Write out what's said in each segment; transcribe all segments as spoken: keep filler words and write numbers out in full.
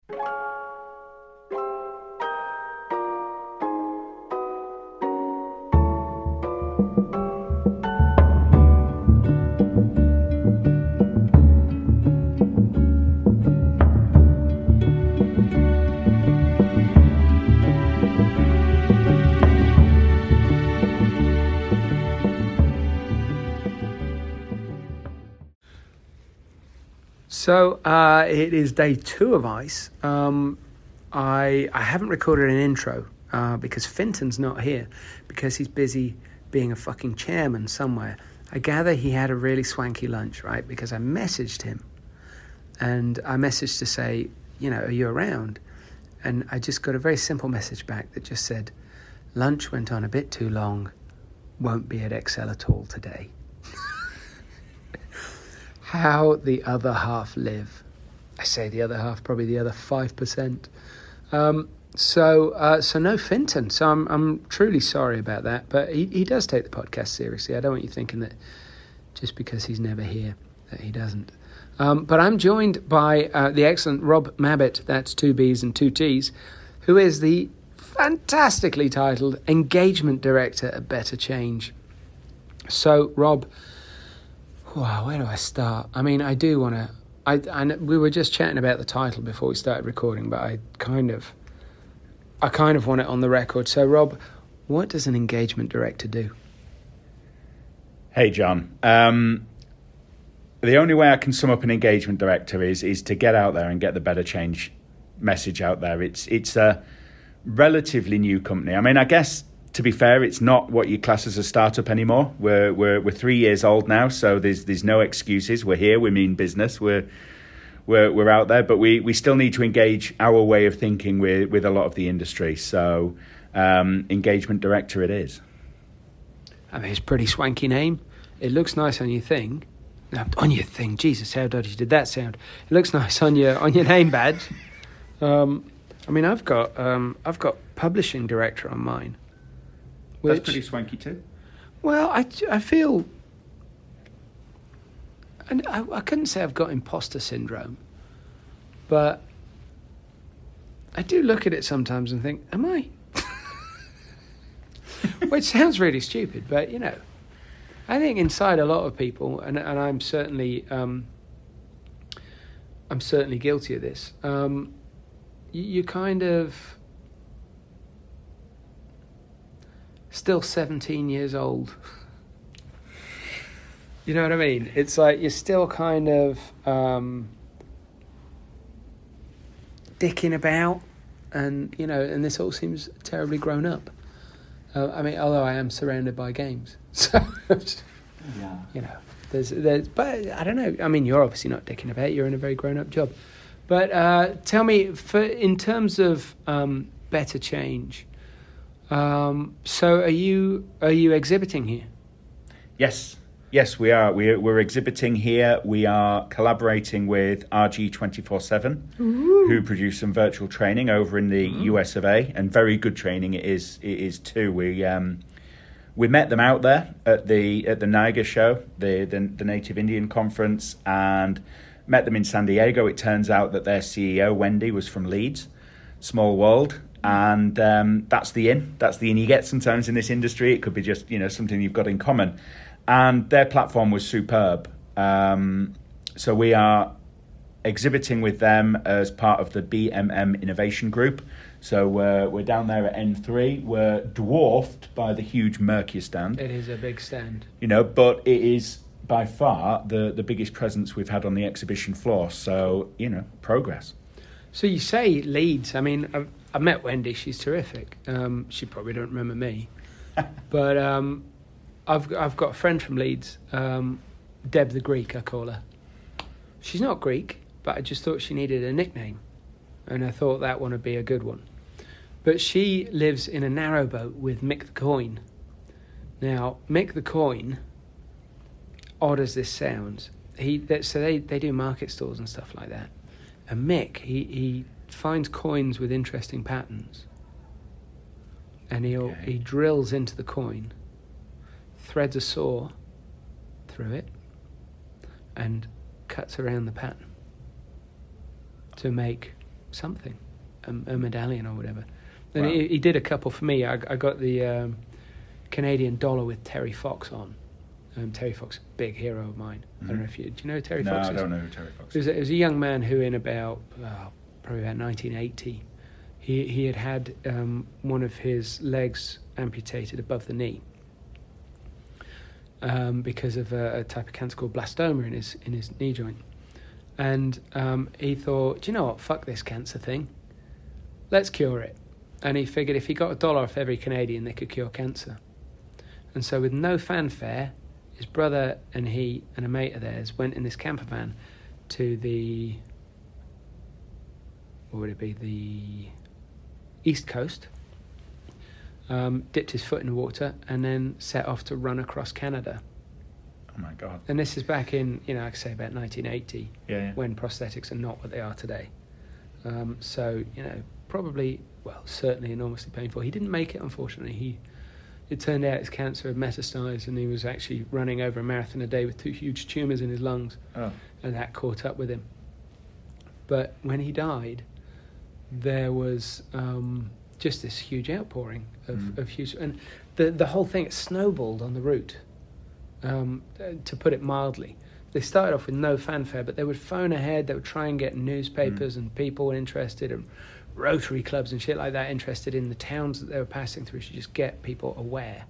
So uh, it is day two of ICE. Um, I I haven't recorded an intro uh, because Finton's not here because he's busy being a fucking chairman somewhere. I gather he had a really swanky lunch, right? Because I messaged him and I messaged to say, you know, are you around? And I just got a very simple message back that just said, lunch went on a bit too long, won't be at Excel at all today. How the other half live. I say the other half, probably the other five percent. Um, so uh, so no Finton. So I'm I'm truly sorry about that. But he, he does take the podcast seriously. I don't want you thinking that just because he's never here that he doesn't. Um, but I'm joined by uh, the excellent Rob Mabbott, that's two B's and two T's, who is the fantastically titled Engagement Director at Better Change. So Rob, wow, where do I start? I mean, I do want to... I, I we were just chatting about the title before we started recording, but I kind of... I kind of want it on the record. So, Rob, what does an engagement director do? Hey, John. Um, the only way I can sum up an engagement director is is to get out there and get the Better Change message out there. It's it's a relatively new company. I mean, I guess... To be fair, it's not what you class as a startup anymore. We're we're we're three years old now, so there's there's no excuses. We're here. We mean business. We're we're we're out there, but we, we still need to engage our way of thinking with with a lot of the industry. So, um, engagement director, it is. I mean, it's a pretty swanky name. It looks nice on your thing. No, on your thing, Jesus, how dodgy did that sound? It looks nice on your on your name badge. Um, I mean, I've got um, I've got publishing director on mine. Which, that's pretty swanky too. Well, I, I feel... And I, I couldn't say I've got imposter syndrome, but I do look at it sometimes and think, am I? Which sounds really stupid, but, you know, I think inside a lot of people, and, and I'm certainly um, I'm certainly guilty of this, um, you, you kind of... Still seventeen years old. You know what I mean? It's like you're still kind of um, dicking about, and you know, and this all seems terribly grown up. Uh, I mean, although I am surrounded by games, so yeah, you know, there's, there's, but I don't know. I mean, you're obviously not dicking about. You're in a very grown up job. But uh, tell me, for in terms of um, Better Change. Um, so are you are you exhibiting here? Yes, yes, we are. We're, we're exhibiting here. We are collaborating with R G twenty-four seven, who produce some virtual training over in the mm. U S of A, and very good training it is. It is too. We um, we met them out there at the at the NIGA show, the, the the Native Indian Conference, and met them in San Diego. It turns out that their C E O Wendy was from Leeds. Small world. And um, that's the in. That's the in you get sometimes in this industry. It could be just, you know, something you've got in common. And their platform was superb. Um, so we are exhibiting with them as part of the B M M Innovation Group. So we're, we're down there at N three. We're dwarfed by the huge Mercure stand. It is a big stand. You know, but it is by far the, the biggest presence we've had on the exhibition floor. So, you know, progress. So you say Leeds. I mean... I've, I met Wendy. She's terrific. Um, she probably don't remember me, but um, I've I've got a friend from Leeds, um, Deb the Greek. I call her. She's not Greek, but I just thought she needed a nickname, and I thought that one would be a good one. But she lives in a narrowboat with Mick the Coin. Now, Mick the Coin, odd as this sounds, he so they they do market stalls and stuff like that, and Mick he he. finds coins with interesting patterns, and he okay. he drills into the coin, threads a saw through it, and cuts around the pattern to make something, a, a medallion or whatever. And Wow. he, he did a couple for me. I, I got the um, Canadian dollar with Terry Fox on. Um, Terry Fox, big hero of mine. Mm-hmm. I don't know if you do you know who Terry No, Fox I is? don't know who Terry Fox It is. was, a, it was a young man who, in about oh, probably about nineteen eighty, he he had had um, one of his legs amputated above the knee um, because of a, a type of cancer called blastoma in his in his knee joint, and um, he thought, do you know what? Fuck this cancer thing. Let's cure it. And he figured if he got a dollar off every Canadian, they could cure cancer. And so, with no fanfare, his brother and he and a mate of theirs went in this camper van to the, what would it be, the East Coast, um, dipped his foot in the water, and then set off to run across Canada. Oh my God. And this is back in, you know, like I say, about nineteen eighty, Yeah, yeah. when prosthetics are not what they are today. Um, so, you know, probably, well, certainly enormously painful. He didn't make it, unfortunately. He, it turned out his cancer had metastasized, and he was actually running over a marathon a day with two huge tumours in his lungs, Oh. and that caught up with him. But when he died, there was um, just this huge outpouring of, Mm. of huge... And the, the whole thing, it snowballed on the route, um, to put it mildly. They started off with no fanfare, but they would phone ahead, they would try and get newspapers Mm. and people interested, and Rotary clubs and shit like that interested in the towns that they were passing through to just get people aware.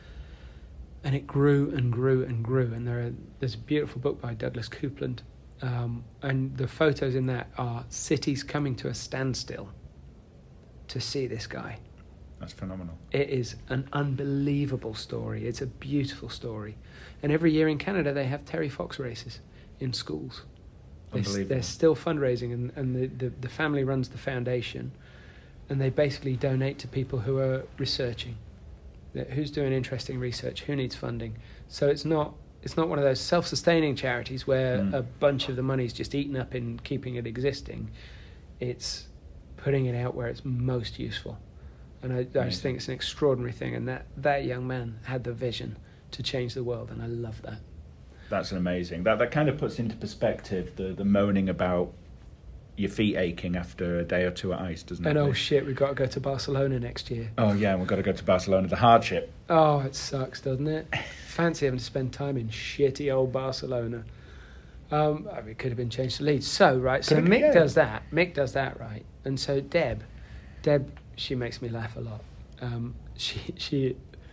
And it grew and grew and grew. And there are, there's a beautiful book by Douglas Coupland, um, and the photos in that are cities coming to a standstill to see this guy. That's phenomenal. It is an unbelievable story. It's a beautiful story. And every year in Canada, they have Terry Fox races in schools. They, Unbelievable. they're still fundraising, and, and the, the, the family runs the foundation, and they basically donate to people who are researching. That- Who's doing interesting research? Who needs funding? So it's not it's not one of those self-sustaining charities where Mm. a bunch of the money is just eaten up in keeping it existing. It's putting it out where it's most useful. And I, I just Amazing. think it's an extraordinary thing, and that, that young man had the vision to change the world, and I love that. That's amazing. That that kind of puts into perspective the, the moaning about your feet aching after a day or two at ice, doesn't it? And oh Like- shit, we've got to go to Barcelona next year. Oh yeah, we've got to go to Barcelona. The hardship. Oh, it sucks, doesn't it? Fancy having to spend time in shitty old Barcelona. Um, I mean, it could have been changed to Leeds. So, right, so Could have- Mick yeah. does that. Mick does that, right? And so Deb, Deb, she makes me laugh a lot. Um, she, she,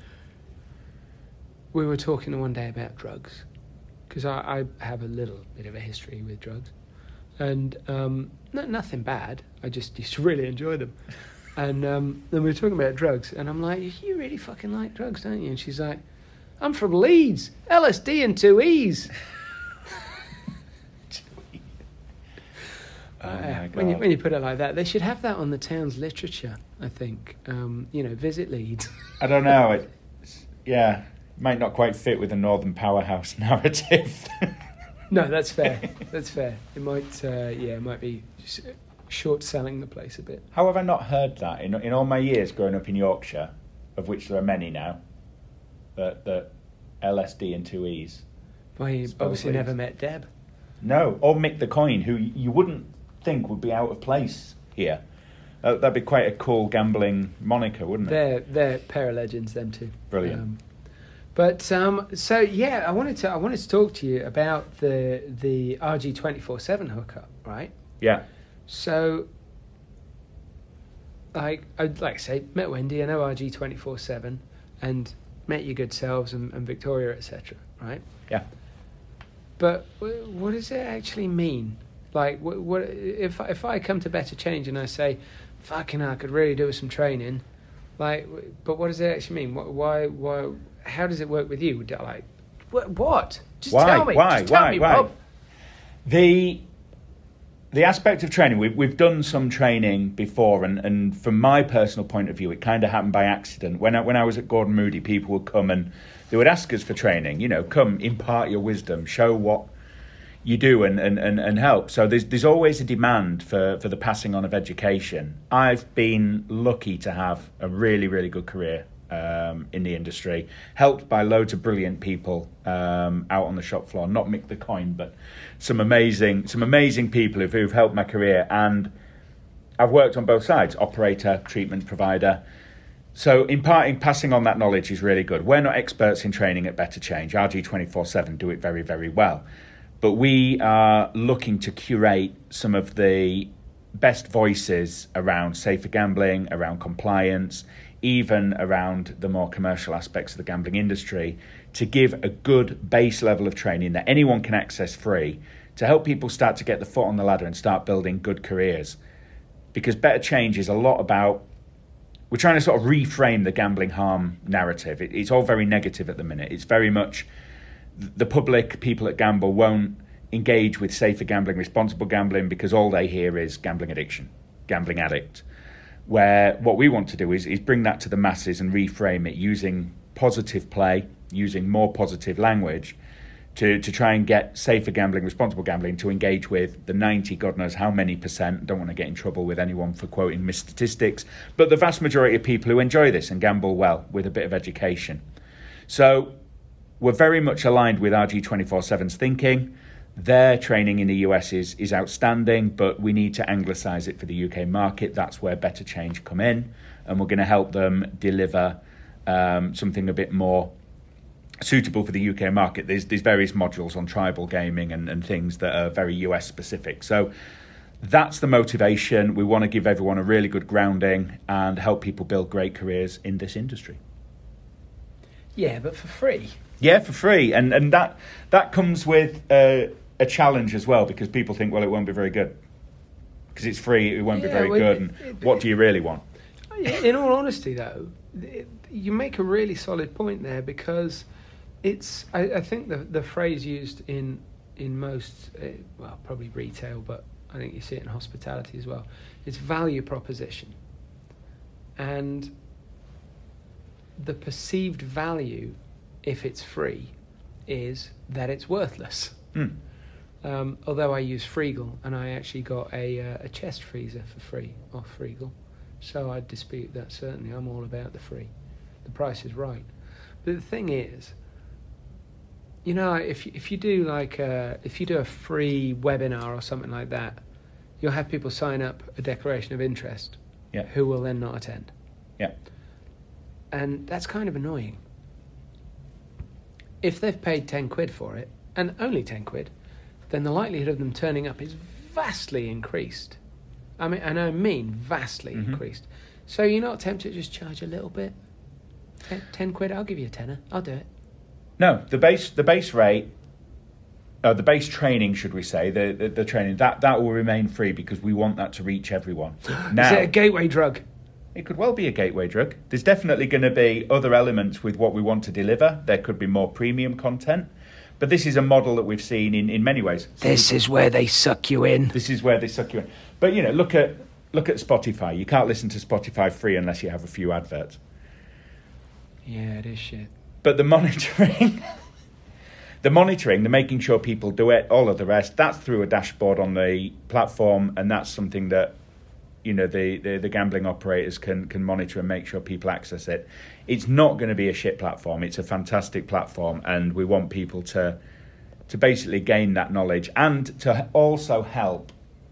we were talking one day about drugs, because I, I have a little bit of a history with drugs, and um, no, nothing bad. I just used to really enjoy them. And um, then we were talking about drugs, and I'm like, you really fucking like drugs, don't you? And she's like, I'm from Leeds, L S D and two E's. Oh Uh, my when you God. when you put it like that, they should have that on the town's literature. I think, um, you know, visit Leeds. I don't know. It's, yeah, might not quite fit with the Northern Powerhouse narrative. No, that's fair. That's fair. It might, uh, yeah, it might be s- short selling the place a bit. How have I not heard that in in all my years growing up in Yorkshire, of which there are many now, that that L S D and two E's. Well, you Spell obviously please. never met Deb. No, or Mick the Coin, who you wouldn't think would be out of place here. Uh, that'd be quite a cool gambling moniker, wouldn't it? They're they're pair of legends, them two. Brilliant. Um, but um, so yeah, I wanted to I wanted to talk to you about the the R G twenty-four seven hookup, right? Yeah. So, like I like I say, met Wendy, I know R G twenty-four seven, and met your good selves and, and Victoria, et cetera. Right? Yeah. But wh- what does it actually mean? Like, what, what if if I come to Better Change and I say, "Fucking, hell, I could really do with some training," like, w- but what does it actually mean? Wh- Why, why, how does it work with you? Do- Like, what? What? Just Why? tell me. Why? Just tell Why? me, Why? Rob. The the aspect of training, we've we've done some training before, and, and from my personal point of view, it kind of happened by accident. When I, when I was at Gordon Moody, people would come and they would ask us for training. You know, come impart your wisdom, show what you do, and, and, and, and help. So there's there's always a demand for, for the passing on of education. I've been lucky to have a really really good career um, in the industry, helped by loads of brilliant people um, out on the shop floor. Not Mick the Coin, but some amazing some amazing people who've, who've helped my career. And I've worked on both sides, operator, treatment provider. So imparting, passing on that knowledge is really good. We're not experts in training at Better Change. R G twenty-four seven do it very, very well. But we are looking to curate some of the best voices around safer gambling, around compliance, even around the more commercial aspects of the gambling industry, to give a good base level of training that anyone can access free to help people start to get the foot on the ladder and start building good careers. Because Better Change is a lot about, we're trying to sort of reframe the gambling harm narrative. It, it's all very negative at the minute. It's very much the public, people that gamble won't engage with safer gambling, responsible gambling, because all they hear is gambling addiction, gambling addict. Where what we want to do is, is bring that to the masses and reframe it using positive play, using more positive language to, to try and get safer gambling, responsible gambling to engage with the ninety, God knows how many percent. Don't want to get in trouble with anyone for quoting mis statistics, but the vast majority of people who enjoy this and gamble well with a bit of education. So we're very much aligned with R G twenty-four seven's thinking. Their training in the U S is, is outstanding, but we need to anglicise it for the U K market. That's where Better Change come in, and we're going to help them deliver um, something a bit more suitable for the U K market. There's, there's various modules on tribal gaming and, and things that are very U S specific. So that's the motivation. We want to give everyone a really good grounding and help people build great careers in this industry. Yeah, but for free. Yeah, for free. And and that that comes with uh, a challenge as well, because people think, well, it won't be very good. Because it's free, it won't yeah, be very well, good. it, And it, what it, do you really want? In all honesty, though, it, you make a really solid point there, because it's, I, I think the, the phrase used in, in most, uh, well, probably retail, but I think you see it in hospitality as well, it's value proposition. And the perceived value, if it's free, is that it's worthless. Mm. Um, although I use Freegal, and I actually got a, uh, a chest freezer for free off Freegal, so I dispute that certainly. I'm all about the free. The price is right. But the thing is, you know, if if you do like a, if you do a free webinar or something like that, you'll have people sign up a declaration of interest, yeah, who will then not attend. Yeah, and that's kind of annoying. If they've paid ten quid for it, and only ten quid, then the likelihood of them turning up is vastly increased. I mean, and I mean vastly mm-hmm. increased. So you're not tempted to just charge a little bit? ten, ten quid, I'll give you a tenner. I'll do it. No, the base the base rate, uh, the base training, should we say, the, the, the training, that, that will remain free, because we want that to reach everyone. Now, is it a gateway drug? It could well be a gateway drug. There's definitely going to be other elements with what we want to deliver. There could be more premium content. But this is a model that we've seen in, in many ways. So this is where they suck you in. This is where they suck you in. But, you know, look at look at Spotify. You can't listen to Spotify free unless you have a few adverts. Yeah, it is shit. But the monitoring, the monitoring, the making sure people do it, all of the rest, that's through a dashboard on the platform, and that's something that, you know, the, the, the gambling operators can can monitor and make sure people access it. It's not going to be a shit platform. It's a fantastic platform, and we want people to to basically gain that knowledge and to also help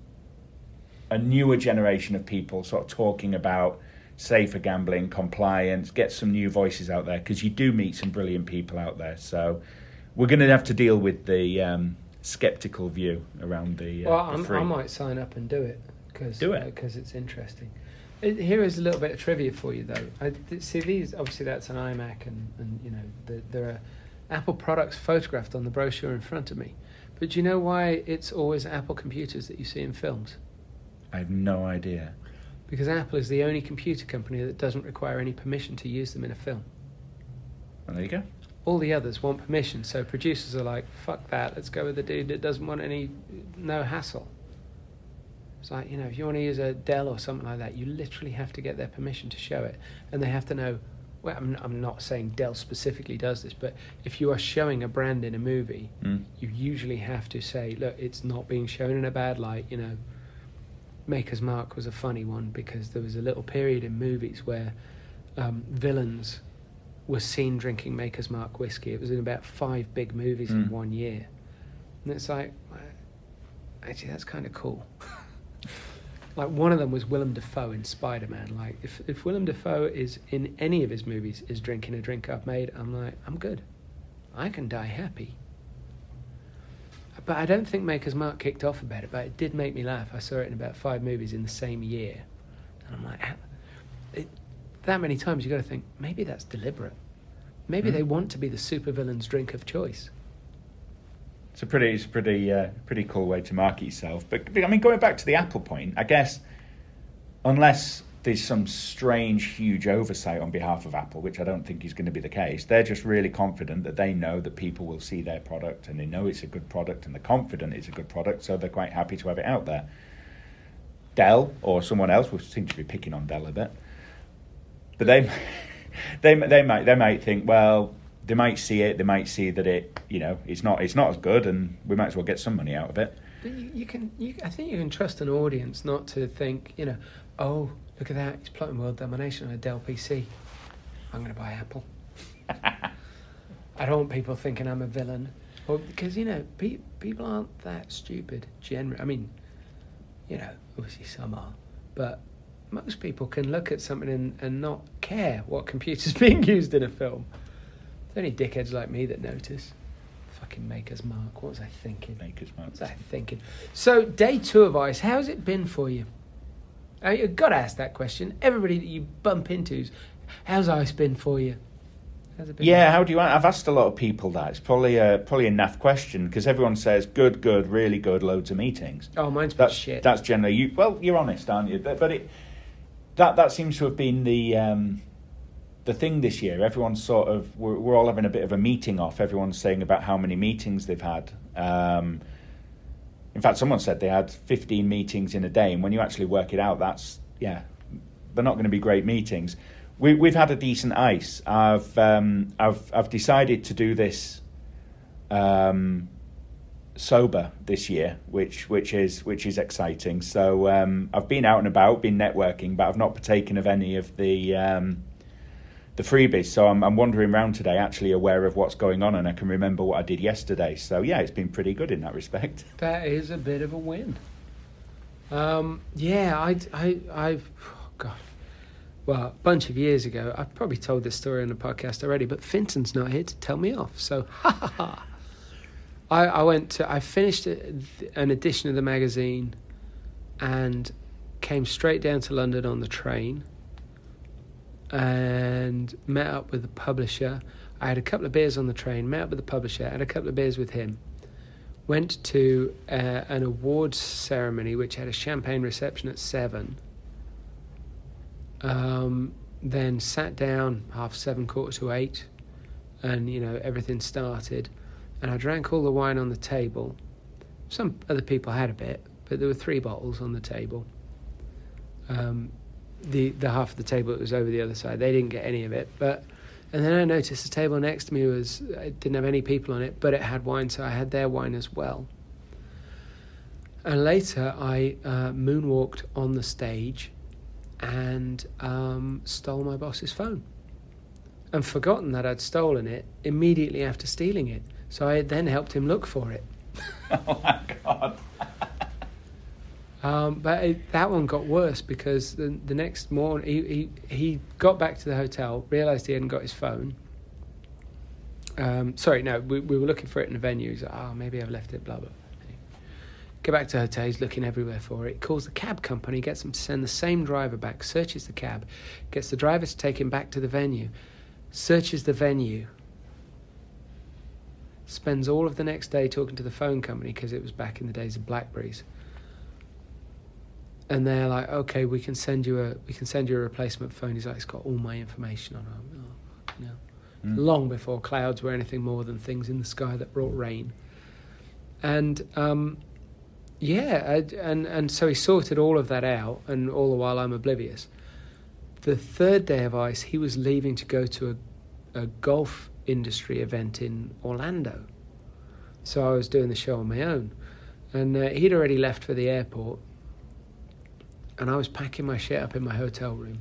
a newer generation of people sort of talking about safer gambling, compliance, get some new voices out there, because you do meet some brilliant people out there. So we're going to have to deal with the um, sceptical view around the, uh, well, the I'm, free. I might sign up and do it. Cause, Do it. Because uh, it's interesting. It, here is a little bit of trivia for you, though. I, see, these, obviously that's an iMac, and, and you know, the, there are Apple products photographed on the brochure in front of me. But do you know why it's always Apple computers that you see in films? I have no idea. Because Apple is the only computer company that doesn't require any permission to use them in a film. Well, there you go. All the others want permission, so producers are like, fuck that, let's go with the dude that doesn't want any, no hassle. It's like, you know, if you want to use a Dell or something like that, you literally have to get their permission to show it. And they have to know, well, I'm, I'm not saying Dell specifically does this, but if you are showing a brand in a movie, mm. you usually have to say, look, it's not being shown in a bad light. You know, Maker's Mark was a funny one, because there was a little period in movies where um, villains were seen drinking Maker's Mark whiskey. It was in about five big movies mm. in one year. And it's like, well, actually, that's kind of cool. Like, one of them was Willem Dafoe in Spider-Man. Like, if, if Willem Dafoe is in any of his movies is drinking a drink I've made, I'm like, I'm good. I can die happy. But I don't think Maker's Mark kicked off about it, but it did make me laugh. I saw it in about five movies in the same year. And I'm like, it, that many times you got to think, maybe that's deliberate. Maybe mm. they want to be the supervillain's drink of choice. It's a pretty, it's a pretty, uh, pretty cool way to market yourself. But, I mean, going back to the Apple point, I guess, unless there's some strange, huge oversight on behalf of Apple, which I don't think is going to be the case, they're just really confident that they know that people will see their product and they know it's a good product and they're confident it's a good product, so they're quite happy to have it out there. Dell or someone else will seem to be picking on Dell a bit, but they, they, they might, they might think, well, they might see it, they might see that it, you know, it's not, it's not as good, and we might as well get some money out of it. But you, you can, you, I think you can trust an audience not to think, you know, oh, look at that, he's plotting world domination on a Dell P C. I'm going to buy Apple. I don't want people thinking I'm a villain. Well, because, you know, pe- people aren't that stupid, generally. I mean, you know, obviously some are. But most people can look at something and, and not care what computer's being used in a film. It's only dickheads like me that notice. Fucking Maker's Mark. What was I thinking? Maker's Mark. What was I thinking? So, day two of ICE, how's it been for you? Uh, you've got to ask that question. Everybody that you bump into, how's ICE been for you? How's it been? Yeah, how do you... I've asked a lot of people that. It's probably a, probably a naff question, because everyone says, good, good, really good, loads of meetings. Oh, mine's been that's, shit. That's generally... You, well, you're honest, aren't you? But it that that seems to have been the... Um, the thing this year. Everyone's sort of, we're, we're all having a bit of a meeting off. Everyone's saying about how many meetings they've had. Um, in fact, someone said they had fifteen meetings in a day, and when you actually work it out, that's, yeah, they're not going to be great meetings. We, we've had a decent ICE. I've um, I've I've decided to do this um, sober this year, which which is which is exciting. So um, I've been out and about, been networking, but I've not partaken of any of the um, the freebies, so I'm, I'm wandering around today actually aware of what's going on, and I can remember what I did yesterday. So yeah, it's been pretty good in that respect. That is a bit of a win. Um, yeah, I, I, I've, oh God, well, a bunch of years ago, I've probably told this story on the podcast already, but Finton's not here to tell me off, so ha ha ha. I, I went to, I finished a, an edition of the magazine and came straight down to London on the train and met up with the publisher. I had a couple of beers on the train, met up with the publisher, had a couple of beers with him, went to uh, an awards ceremony which had a champagne reception at seven, um, then sat down half seven, quarter to eight, and, you know, everything started, and I drank all the wine on the table. Some other people had a bit, but there were three bottles on the table. Um, the the half of the table that was over the other side, they didn't get any of it, but and then I noticed the table next to me was it didn't have any people on it, but it had wine, so I had their wine as well. And later I uh, moonwalked on the stage and um, stole my boss's phone and forgotten that I'd stolen it immediately after stealing it, so I then helped him look for it. Oh my God. Um, but it, that one got worse because the, the next morning he, he, he got back to the hotel, realised he hadn't got his phone. Um, sorry, no, we, we were looking for it in the venue. He's like, oh, maybe I've left it, blah, blah. Anyway, get back to the hotel, he's looking everywhere for it. He calls the cab company, gets them to send the same driver back, searches the cab, gets the driver to take him back to the venue, searches the venue, spends all of the next day talking to the phone company because it was back in the days of BlackBerrys. And they're like, okay, we can send you a we can send you a replacement phone. He's like, it's got all my information on it. Oh, you know, mm. Long before clouds were anything more than things in the sky that brought rain. And um, yeah, I, and and so he sorted all of that out, and all the while I'm oblivious. The third day of ICE, he was leaving to go to a, a golf industry event in Orlando. So I was doing the show on my own, and uh, he'd already left for the airport. And I was packing my shit up in my hotel room.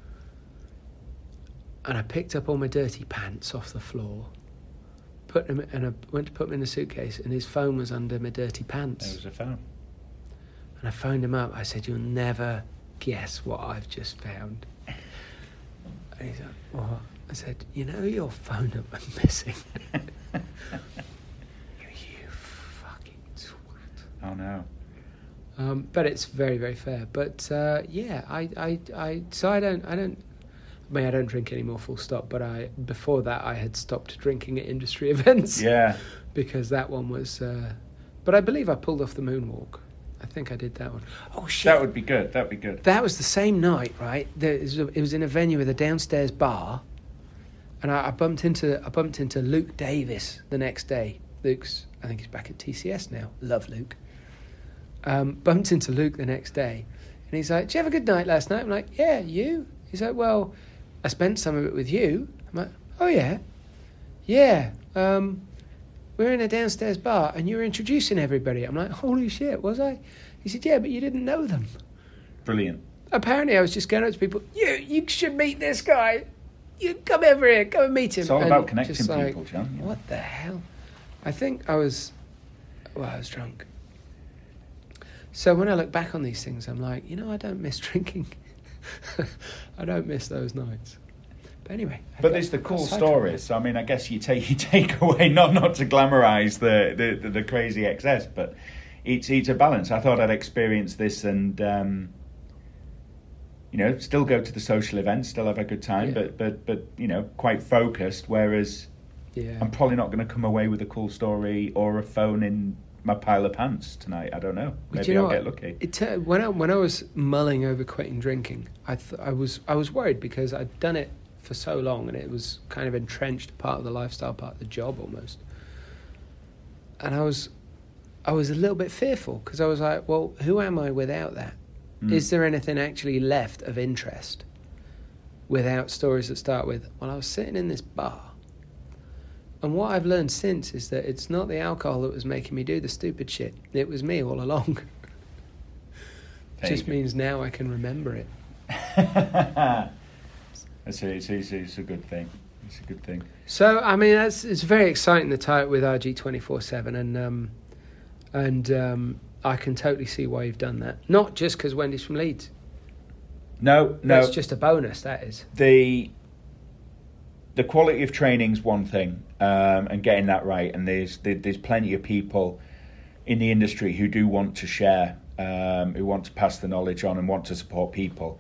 And I picked up all my dirty pants off the floor, put them, and I went to put them in the suitcase, and his phone was under my dirty pants. There was a phone. And I phoned him up. I said, "You'll never guess what I've just found." And he's like, "What?" I said, "You know your phone number missing." You fucking twat. Oh no. Um, but it's very, very fair. But uh, yeah, I, I, I, so I don't, I don't. I mean, I don't drink anymore, full stop. But I, before that, I had stopped drinking at industry events. Yeah. Because that one was. Uh, but I believe I pulled off the moonwalk. I think I did that one. Oh shit! That would be good. That would be good. That was the same night, right? There was a, it was in a venue with a downstairs bar, and I, I bumped into I bumped into Luke Davis the next day. Luke's, I think he's back at T C S now. Love Luke. Um, bumped into Luke the next day, and he's like, "Did you have a good night last night?" I'm like, "Yeah, you?" He's like, "Well, I spent some of it with you." I'm like, "Oh yeah, yeah." Um, we were in a downstairs bar, and you were introducing everybody. I'm like, "Holy shit, was I?" He said, "Yeah, but you didn't know them." Brilliant. Apparently, I was just going up to people. You, you should meet this guy. You come over here, come and meet him. It's all and about connecting just like, people, John. Yeah. What the hell? I think I was, well, I was drunk. So when I look back on these things, I'm like, you know, I don't miss drinking. I don't miss those nights. But anyway. I But got- there's the got cool sidetracked. stories. I mean, I guess you take you take away not not to glamorise the, the, the, the crazy excess, but it's it's a balance. I thought I'd experience this and um, you know still go to the social events, still have a good time, Yeah. but but but you know quite focused. Whereas Yeah. I'm probably not going to come away with a cool story or a phone in my pile of pants tonight. I don't know. But Maybe you know I'll what? get lucky. It, uh, when I when I was mulling over quitting drinking, I th- I was I was worried because I'd done it for so long and it was kind of entrenched part of the lifestyle, part of the job almost. And I was I was a little bit fearful because I was like, well, who am I without that? Mm. Is there anything actually left of interest without stories that start with, well, I was sitting in this bar. And what I've learned since is that it's not the alcohol that was making me do the stupid shit. It was me all along. There Just you go. means now I can remember it. It's a, it's, a, it's, a, it's a good thing. It's a good thing. So, I mean, that's, it's very exciting to tie it with R G twenty-four seven. And um, and um, I can totally see why you've done that. Not just because Wendy's from Leeds. No, no. That's just a bonus, that is. The the quality of training's one thing, um, and getting that right. And there's there, there's plenty of people in the industry who do want to share, um, who want to pass the knowledge on and want to support people.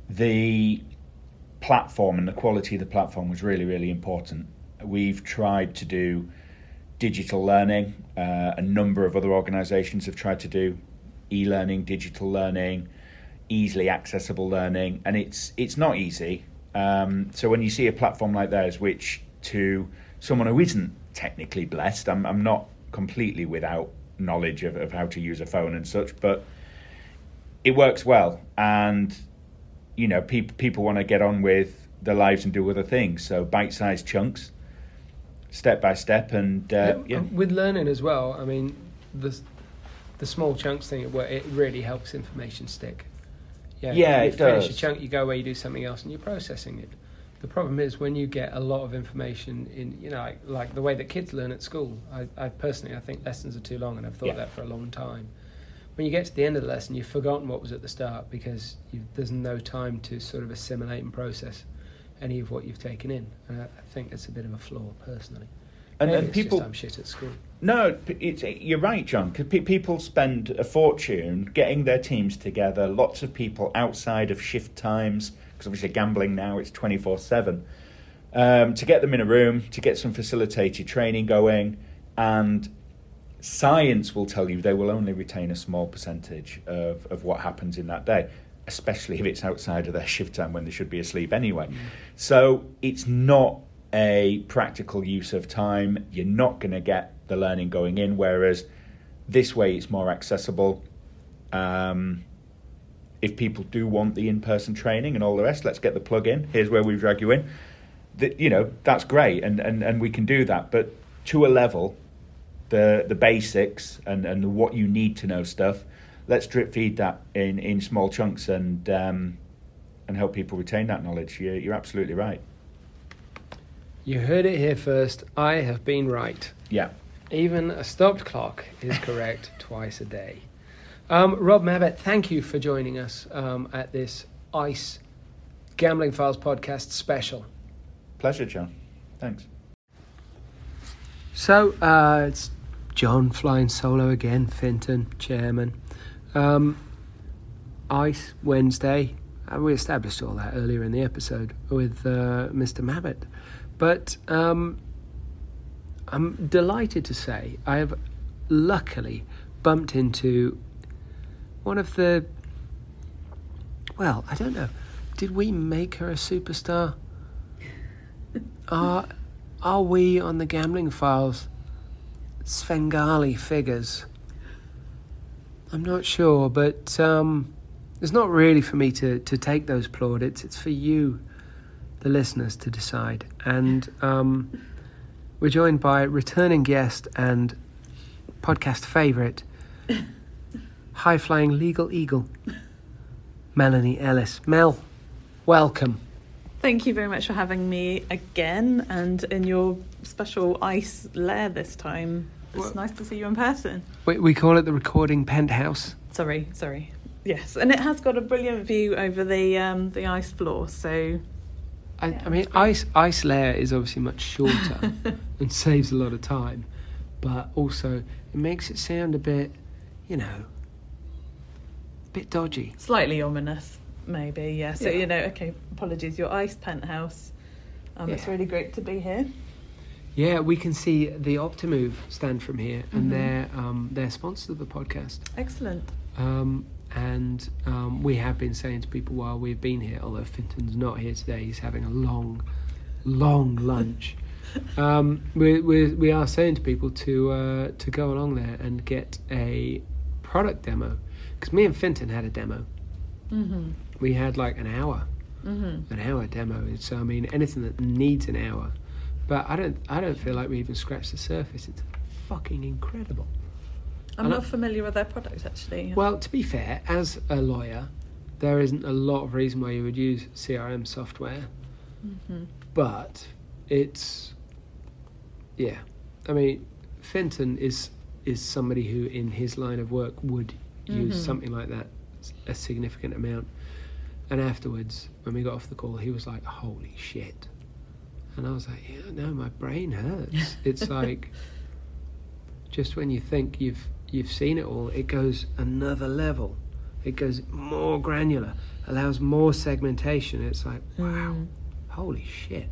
The platform and the quality of the platform was really, really important. We've tried to do digital learning. Uh, a number of other organisations have tried to do e-learning, digital learning, easily accessible learning, and it's it's not easy. Um, so when you see a platform like theirs, which to someone who isn't technically blessed, I'm I'm not completely without knowledge of, of how to use a phone and such, but it works well, and you know people people want to get on with their lives and do other things. So bite-sized chunks, step by step, and uh, yeah. With learning as well, I mean, the the small chunks thing, it, it really helps information stick. Yeah, Yeah, you it finish does. a chunk, you go away, you do something else, and you're processing it. The problem is when you get a lot of information in, you know, like, like the way that kids learn at school. I, I personally, I think lessons are too long, and I've thought Yeah. that for a long time. When you get to the end of the lesson, you've forgotten what was at the start because you've, there's no time to sort of assimilate and process any of what you've taken in. And I, I think that's a bit of a flaw, personally. And, Maybe and it's people, just I'm shit at school. no, it's, you're right, John. Because pe- people spend a fortune getting their teams together. Lots of people outside of shift times, because obviously gambling now it's twenty-four seven, um, to get them in a room, to get some facilitated training going, and science will tell you they will only retain a small percentage of, of what happens in that day, especially if it's outside of their shift time when they should be asleep anyway. Mm. So it's not a practical use of time. You're not going to get the learning going in, whereas this way it's more accessible. Um, if people do want the in-person training and all the rest, let's get the plug in. Here's where we drag you in. The, you know, that's great, and, and, and we can do that. But to a level, the the basics and, and what you need to know stuff, let's drip feed that in, in small chunks and um, and help people retain that knowledge. You're, you're absolutely right. You heard it here first. I have been right. Yeah. Even a stopped clock is correct twice a day. Um, Rob Mabbott, thank you for joining us um, at this ICE Gambling Files podcast special. Pleasure, John. Thanks. So, uh, it's John flying solo again, Finton, chairman. Um, ICE, Wednesday. Uh, we established all that earlier in the episode with uh, Mister Mabbott. But um, I'm delighted to say I have luckily bumped into one of the... Well, I don't know. Did we make her a superstar? Are, are we on the Gambling Files Svengali figures? I'm not sure, but um, it's not really for me to, to take those plaudits. It's for you, the listeners, to decide. And um, we're joined by returning guest and podcast favourite, high-flying legal eagle, Melanie Ellis. Mel, welcome. Thank you very much for having me again, and in your special ICE lair this time. It's Well, nice to see you in person. We, we call it the recording penthouse. Sorry, sorry. Yes, and it has got a brilliant view over the um, the ice floor, so... I, Yeah, I mean, that's great. ice ice layer is obviously much shorter and saves a lot of time, but also it makes it sound a bit, you know, a bit dodgy. Slightly ominous, maybe, yeah. So, Yeah. you know, okay, apologies, your ICE penthouse. Um, It's Yeah. really great to be here. Yeah, we can see the Optimove stand from here, and Mhm. they're um, they're sponsors of the podcast. Excellent. Um, and um, we have been saying to people while we've been here, although Finton's not here today, he's having a long, long lunch. Um, we we we are saying to people to uh, to go along there and get a product demo, because me and Finton had a demo. Mm-hmm. We had like an hour, Mm-hmm. an hour demo. So I mean, anything that needs an hour, but I don't I don't feel like we even scratched the surface. It's fucking incredible. I'm And not I- familiar with their product, actually. Well, to be fair, as a lawyer, there isn't a lot of reason why you would use C R M software, Mm-hmm. but it's, yeah. I mean, Finton is is somebody who, in his line of work, would use Mhm. something like that a significant amount. And afterwards, when we got off the call, he was like, "Holy shit!" And I was like, "Yeah, no, my brain hurts." It's like, just when you think you've you've seen it all, it goes another level. It goes more granular, allows more segmentation. It's like, wow, Mm. holy shit.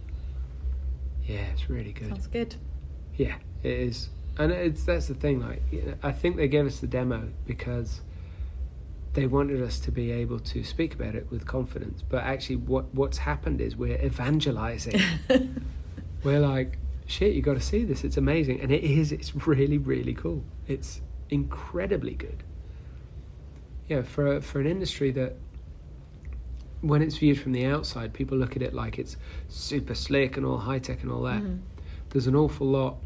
Yeah, it's really good. Sounds good. Yeah, it is. And it's that's the thing, like, you know, I think they gave us the demo because they wanted us to be able to speak about it with confidence. But actually what what's happened is we're evangelizing. We're like, shit, you got to see this. It's amazing. And it is. It's really, really cool. It's incredibly good. Yeah, for, for an industry that, when it's viewed from the outside, people look at it like it's super slick and all high-tech and all that. Mhm. There's an awful lot...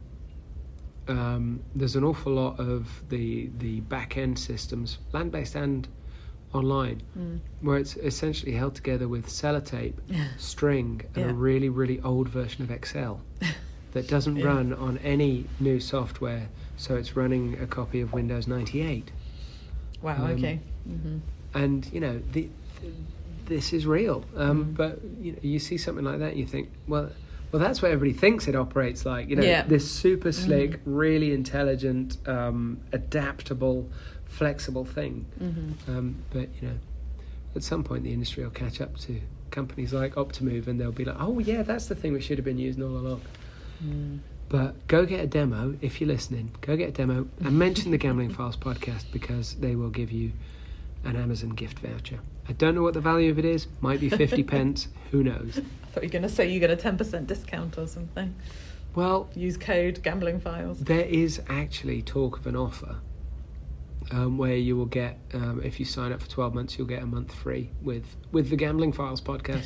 Um, there's an awful lot of the the back-end systems, land-based and online, Mm. where it's essentially held together with sellotape, string, and Yeah. a really, really old version of Excel that doesn't Yeah. run on any new software, so it's running a copy of Windows ninety-eight. Wow, Um, okay. Mm-hmm. And, you know, the, th this is real. Um, Mm. But, you know, you see something like that and you think, well, well, that's what everybody thinks it operates like. You know, Yeah. this super slick, Mhm. really intelligent, um, adaptable, flexible thing. Mm-hmm. Um, but, you know, at some point the industry will catch up to companies like Optimove and they'll be like, oh, yeah, that's the thing we should have been using all along. Mm. But go get a demo if you're listening. Go get a demo and mention the Gambling Files podcast because they will give you an Amazon gift voucher. I don't know what the value of it is. Might be fifty pence. Who knows? I thought you were going to say you get a ten percent discount or something. Well, Use code Gambling Files. there is actually talk of an offer um, where you will get, um, if you sign up for twelve months, you'll get a month free with, with the Gambling Files podcast.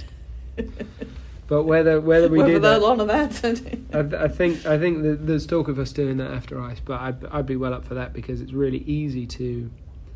But whether whether we Whether do that, they'll honour that. I, I think I think that there's talk of us doing that after ICE, but I'd, I'd be well up for that because it's really easy to.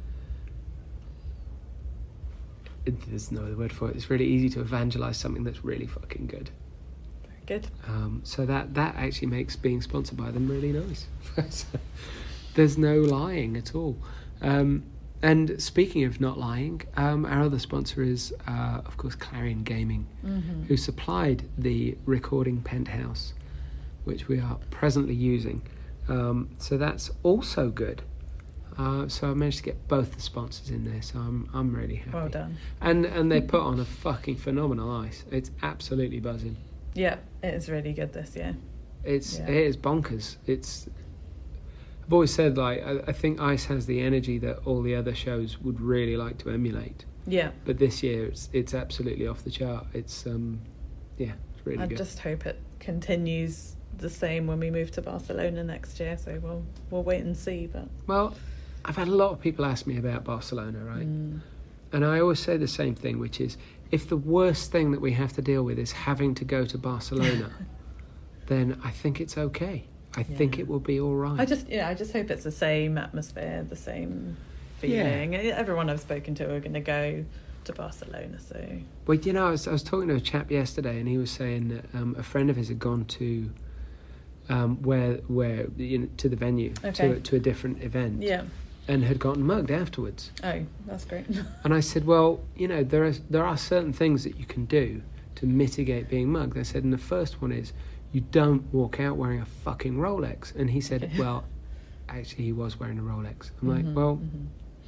It, there's no other word for it. It's really easy to evangelise something that's really fucking good. Very good. Um, so that that actually makes being sponsored by them really nice. There's no lying at all. Um, and speaking of not lying, um, our other sponsor is, uh, of course, Clarion Gaming, Mm-hmm. who supplied the recording penthouse, which we are presently using. Um, so that's also good. Uh, so I managed to get both the sponsors in there, so I'm I'm really happy. Well done. And and they put on a fucking phenomenal ice. It's absolutely buzzing. Yeah, it is really good this year. It's Yeah. it is bonkers. It's I've always said, like, I, I think ice has the energy that all the other shows would really like to emulate. Yeah. But this year it's it's absolutely off the chart. It's um yeah, it's really I good. just hope it continues the same when we move to Barcelona next year. So we'll we'll wait and see. But Well, I've had a lot of people ask me about Barcelona, right? Mm. And I always say the same thing, which is, if the worst thing that we have to deal with is having to go to Barcelona, then I think it's okay. I think Yeah. it will be all right. I just yeah, I just hope it's the same atmosphere, the same feeling. Everyone I've spoken to are going to go to Barcelona. So Well, you know, I was, I was talking to a chap yesterday, and he was saying that um, a friend of his had gone to um, where where you know, to the venue Okay. to to a different event, yeah. and had gotten mugged afterwards. Oh, that's great. And I said, well, you know, there are there are certain things that you can do to mitigate being mugged. I said, and the first one is you don't walk out wearing a fucking Rolex. And he said, Okay. well, actually, he was wearing a Rolex. I'm like, Mhm, well, mhm.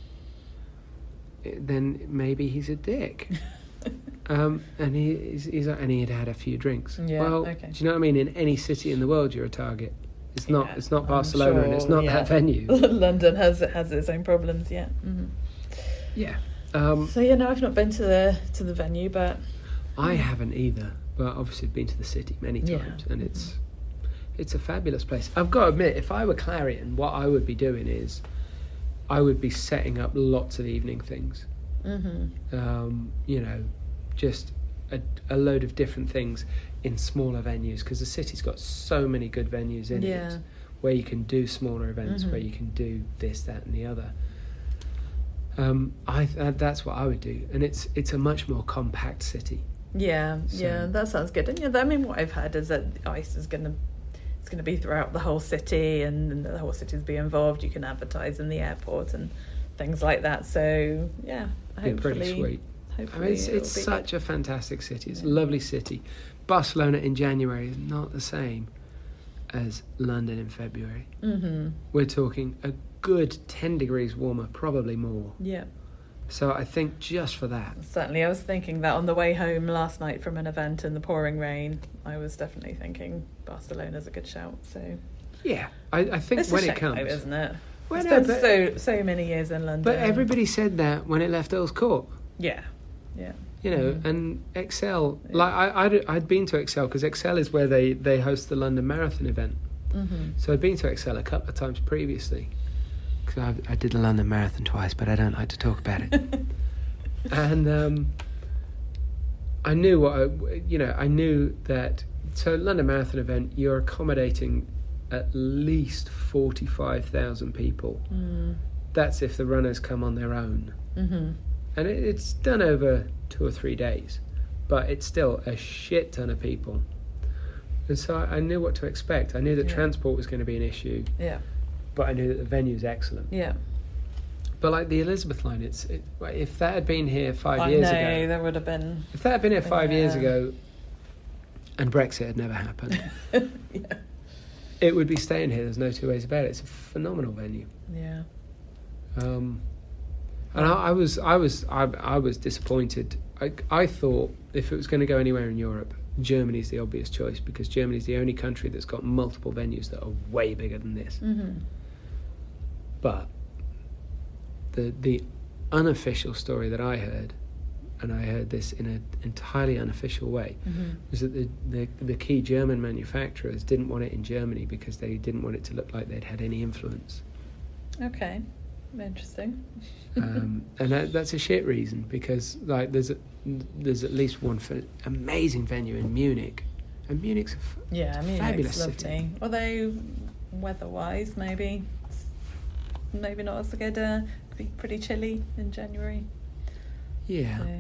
eh, then maybe he's a dick. um, and he he's, he's like, and he had had a few drinks. Yeah, well, okay. do you know what I mean? In any city in the world, you're a target. It's not. Yeah, It's not I'm Barcelona, and it's sure, not yeah. that venue. London has has its own problems. Yeah. hmm Yeah. Um, So yeah, no, I've not been to the to the venue, but I haven't either, but obviously I've been to the city many Yeah. times, and it's it's a fabulous place. I've got to admit, if I were Clarion, what I would be doing is I would be setting up lots of evening things. hmm Um, you know, just a, a load of different things in smaller venues, because the city's got so many good venues in Yeah. it where you can do smaller events, Mhm. where you can do this, that, and the other. Um, I uh, that's what I would do, and it's it's a much more compact city. yeah, So- yeah, that sounds good. And yeah, I mean, what I've heard is that ice is gonna it's gonna be throughout the whole city, and, and the whole city's be involved. You can advertise in the airport and things like that. So yeah, Be hopefully, pretty sweet. I hopefully mean, it's, it'll it's be such a fantastic city. It's a Yeah. lovely city. Barcelona in January is not the same as London in February. good. hmm We're talking a good ten degrees warmer, probably more. Yeah. So I think just for that, Certainly, I was thinking that on the way home last night from an event in the pouring rain. I was definitely thinking Barcelona's a good shout. So yeah, I, I think it's when a it shame, comes. though, isn't it? Well, I no, spent but- so so many years in London. But everybody said that when it left Earl's Court. yeah, yeah, You know, Mhm. and Excel, Yeah. like I, I'd, I'd been to Excel because Excel is where they, they host the London Marathon event. hmm So I'd been to Excel a couple of times previously. Because I, I did the London Marathon twice, but I don't like to talk about it. and um, I knew what I, you know, I knew that. So London Marathon event, you're accommodating at least forty-five thousand people. mm. That's if the runners come on their own. hmm And it, it's done over two or three days, but it's still a shit ton of people. And so I, I knew what to expect. I knew that Yeah. transport was going to be an issue, Yeah, but I knew that the venue's excellent. yeah. But like the Elizabeth line, it's it, if that had been here five I years know ago, there would have been. if that had been here five years Yeah. ago, and Brexit had never happened, yeah, it would be staying here. There's no two ways about it. It's a phenomenal venue. yeah. Um, and I, I was, I was, I, I was disappointed. I, I thought if it was going to go anywhere in Europe, Germany's the obvious choice, because Germany's the only country that's got multiple venues that are way bigger than this. hmm But the the unofficial story that I heard, and I heard this in an entirely unofficial way, hmm was that the, the the key German manufacturers didn't want it in Germany because they didn't want it to look like they'd had any influence. Okay, interesting. um, and that, that's a shit reason, because like there's a, there's at least one fa- amazing venue in Munich, and Munich's a f- Yeah, I mean, fabulous it's lovely. city. Although weather-wise, maybe it's maybe not as good. Uh, could be pretty chilly in January. yeah, So.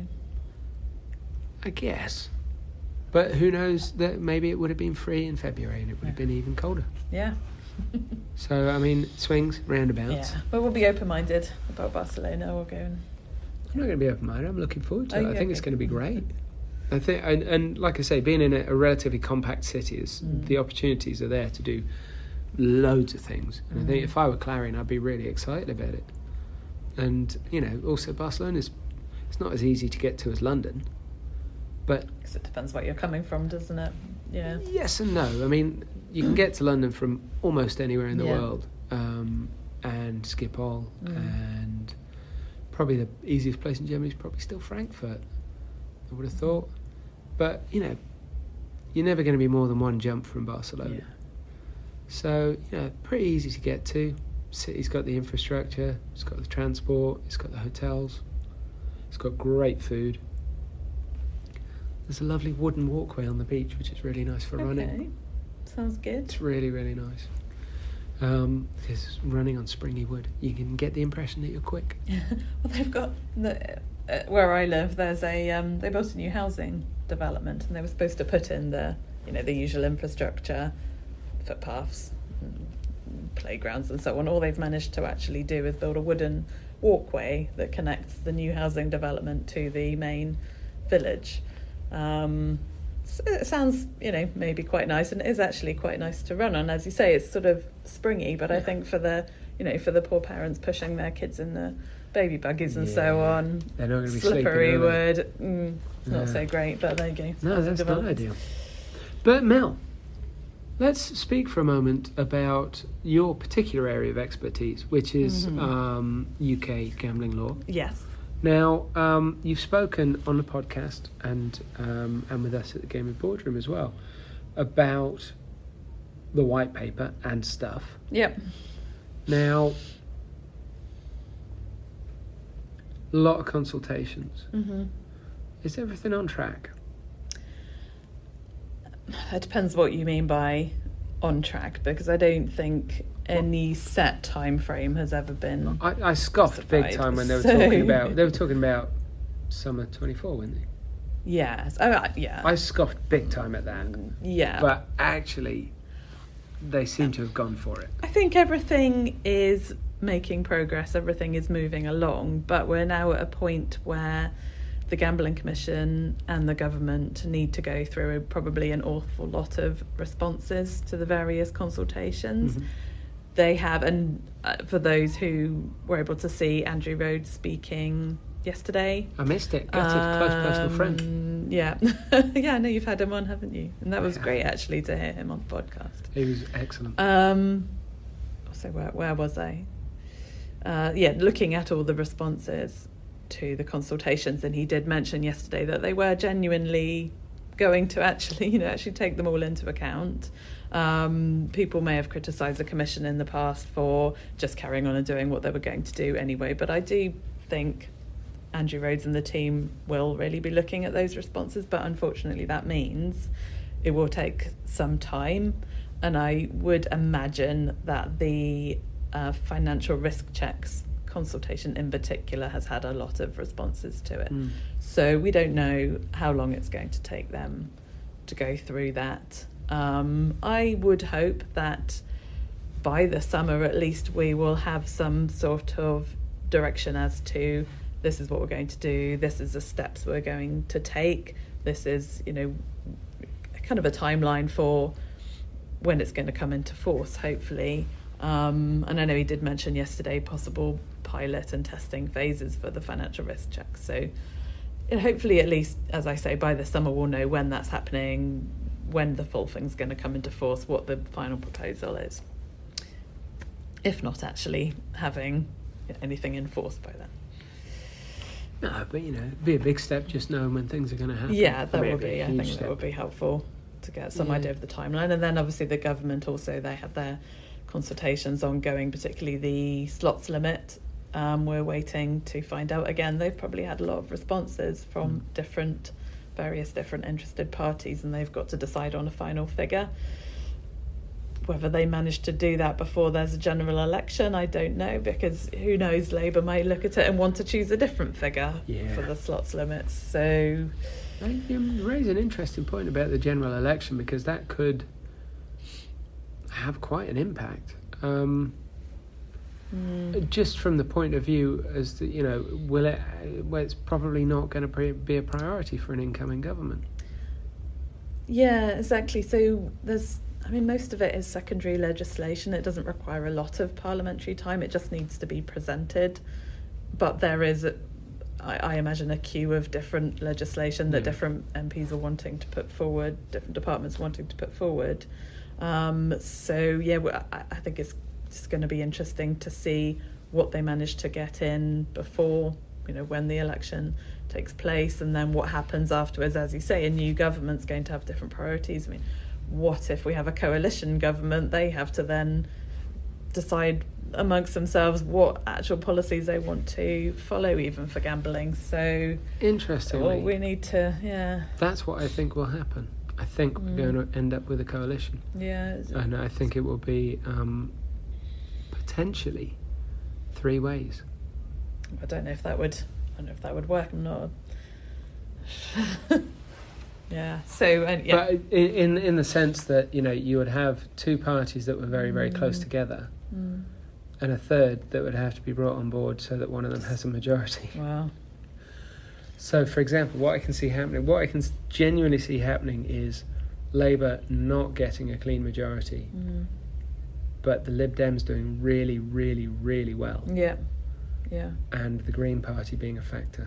I guess. But who knows, that maybe it would have been free in February and it would have Yeah. been even colder. Yeah, So, I mean, swings, roundabouts. Yeah, but we'll be open-minded about Barcelona. We'll go and... I'm not going to be open-minded. I'm looking forward to Oh, it. I yeah, think okay. it's going to be great. I think, and, and like I say, being in a, a relatively compact city, is, Mm. the opportunities are there to do loads of things. And Mm. I think if I were Clarion, I'd be really excited about it. And, you know, also Barcelona's, it's not as easy to get to as London. But 'Cause it depends where you're coming from, doesn't it? Yeah. yes and no. I mean, you can get to London from almost anywhere in the Yeah. world. Um, and Schiphol, Mm. and probably the easiest place in Germany is probably still Frankfurt, I would have thought. But, you know, you're never going to be more than one jump from Barcelona. Yeah. So, you know, pretty easy to get to. City's got the infrastructure, it's got the transport, it's got the hotels, it's got great food. There's a lovely wooden walkway on the beach, which is really nice for running. Okay. Sounds good. It's really, really nice. Um, because running on springy wood, you can get the impression that you're quick. Well, they've got the, uh, where I live. There's a um, they built a new housing development, and they were supposed to put in the you know the usual infrastructure, footpaths, and playgrounds, and so on. All they've managed to actually do is build a wooden walkway that connects the new housing development to the main village. Um, It sounds, you know, maybe quite nice, and it is actually quite nice to run on. As you say, it's sort of springy, but I think for the, you know, for the poor parents pushing their kids in the baby buggies and so Yeah. on, They're not going to be slippery sleeping, are they? wood, mm, it's not Yeah. so great, but there you go. No, Housing that's not development. ideal. But Mel, let's speak for a moment about your particular area of expertise, which is Mhm. um, U K gambling law. Yes. Now, um, you've spoken on the podcast and um, and with us at the Gaming Boardroom as well about the white paper and stuff. Yep. Now, a lot of consultations. hmm Is everything on track? It depends what you mean by on track, because I don't think any set time frame has ever been. I, I scoffed big Specified, time when they were so- talking about they were talking about summer twenty-four, weren't they? Yes. Oh, uh, yeah. I scoffed big time at that, yeah. but actually, they seem to have gone for it. I think everything is making progress, everything is moving along, but we're now at a point where the Gambling Commission and the government need to go through probably an awful lot of responses to the various consultations. Mhm. They have, and uh, for those who were able to see Andrew Rhodes speaking yesterday. I missed it. Gutted, close personal friend. Um, Yeah. Yeah, I know you've had him on, haven't you? And that was Yeah. great, actually, to hear him on the podcast. He was excellent. Um, so where where was I? Uh, yeah, looking at all the responses to the consultations, and he did mention yesterday that they were genuinely going to actually, you know, actually take them all into account. Um, people may have criticised the Commission in the past for just carrying on and doing what they were going to do anyway, but I do think Andrew Rhodes and the team will really be looking at those responses, but unfortunately that means it will take some time, and I would imagine that the uh, financial risk checks consultation in particular has had a lot of responses to it. Mm. So we don't know how long it's going to take them to go through that. Um, I would hope that by the summer at least we will have some sort of direction as to this is what we're going to do, this is the steps we're going to take, this is, you know, kind of a timeline for when it's going to come into force, hopefully. Um, and I know he did mention yesterday possible pilot and testing phases for the financial risk checks. So you know, hopefully at least, as I say, by the summer we'll know when that's happening, when the full thing's going to come into force, what the final proposal is. If not actually having anything in force by then. No, but you know, it'd be a big step just knowing when things are going to happen. Yeah, that I mean, would it'd be, a I huge think step. that would be helpful to get some Yeah. idea of the timeline. And then obviously the government also, they have their consultations ongoing, particularly the slots limit. Um, we're waiting to find out again. They've probably had a lot of responses from Mm. different, various different interested parties, and they've got to decide on a final figure. Whether they manage to do that before there's a general election, I don't know, because who knows, Labour might look at it and want to choose a different figure Yeah. for the slots limits. So You raise an interesting point about the general election, because that could, have quite an impact. Um, Mm. Just from the point of view as to, you know, will it? Well, it's probably not going to pre- be a priority for an incoming government. Yeah, exactly. So there's, I mean, most of it is secondary legislation. It doesn't require a lot of parliamentary time. It just needs to be presented. But there is, a, I, I imagine, a queue of different legislation that Yeah. different M Ps are wanting to put forward, different departments wanting to put forward. Um, so yeah, well, I, I think it's it's going to be interesting to see what they manage to get in before, you know, when the election takes place, and then what happens afterwards. As you say, a new government's going to have different priorities. I mean, what if we have a coalition government? They have to then decide amongst themselves what actual policies they want to follow, even for gambling. So Interestingly, well, we need to, yeah, that's what I think will happen. I think Mm. we're going to end up with a coalition, yeah, and I think it will be um, potentially three ways. I don't know if that would, I don't know if that would work. I'm not. yeah. So and yeah. But in, in in the sense that, you know, you would have two parties that were very very close Mm. together, Mm. and a third that would have to be brought on board so that one of them has a majority. Wow. So, for example, what I can see happening, what I can s- genuinely see happening is Labour not getting a clean majority, Mm. but the Lib Dems doing really, really, really well, Yeah. Yeah. and the Green Party being a factor.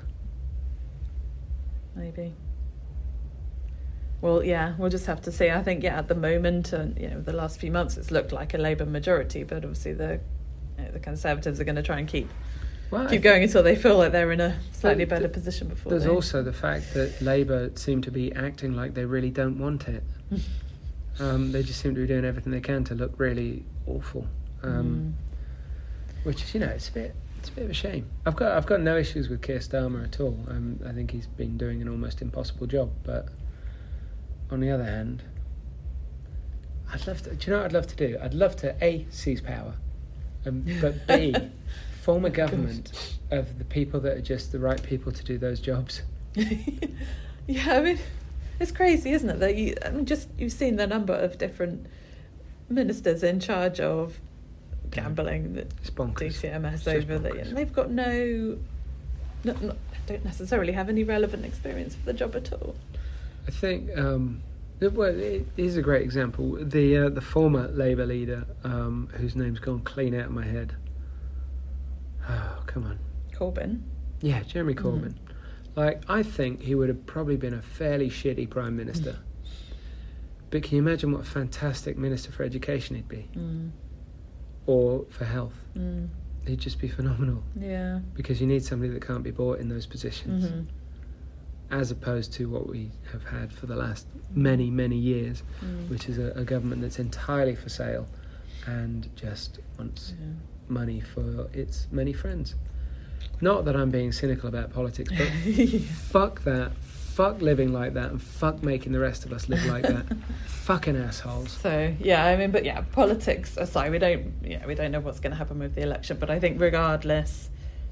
Maybe. Well, yeah, we'll just have to see. I think, yeah, at the moment, and you know, the last few months, it's looked like a Labour majority, but obviously the you know, the Conservatives are going to try and keep Well, I keep thi- going until they feel like they're in a slightly But better th- position before. There's they... also the fact that Labour seem to be acting like they really don't want it. Um, they just seem to be doing everything they can to look really awful, um, Mm. which is, you know, it's a bit, it's a bit of a shame. I've got, I've got no issues with Keir Starmer at all. Um, I think he's been doing an almost impossible job. But on the other hand, I'd love to. Do you know what I'd love to do? I'd love to a seize power, um, but b form a government of the people that are just the right people to do those jobs. Yeah, I mean, it's crazy, isn't it? That you, I mean, just you've seen the number of different ministers in charge of gambling that It's bonkers. D C M S It's just over that, bonkers. and they've got no, no, no, don't necessarily have any relevant experience for the job at all. I think um, it- well, it is a great example. The uh, the former Labour leader, um, whose name's gone clean out of my head. Oh, come on. Corbyn. Yeah, Jeremy Mm. Corbyn. Like, I think he would have probably been a fairly shitty Prime Minister. But can you imagine what a fantastic Minister for Education he'd be? Mm. Or for health? Mm. He'd just be phenomenal. Yeah. Because you need somebody that can't be bought in those positions. Mm-hmm. As opposed to what we have had for the last many, many years, Mm. which is a, a government that's entirely for sale and just wants Yeah. money for its many friends. Not that I'm being cynical about politics, but fuck that. Fuck living like that, and fuck making the rest of us live like that. Fucking assholes. So yeah, I mean, but yeah, politics aside, we don't, yeah, we don't know what's going to happen with the election. But I think regardless,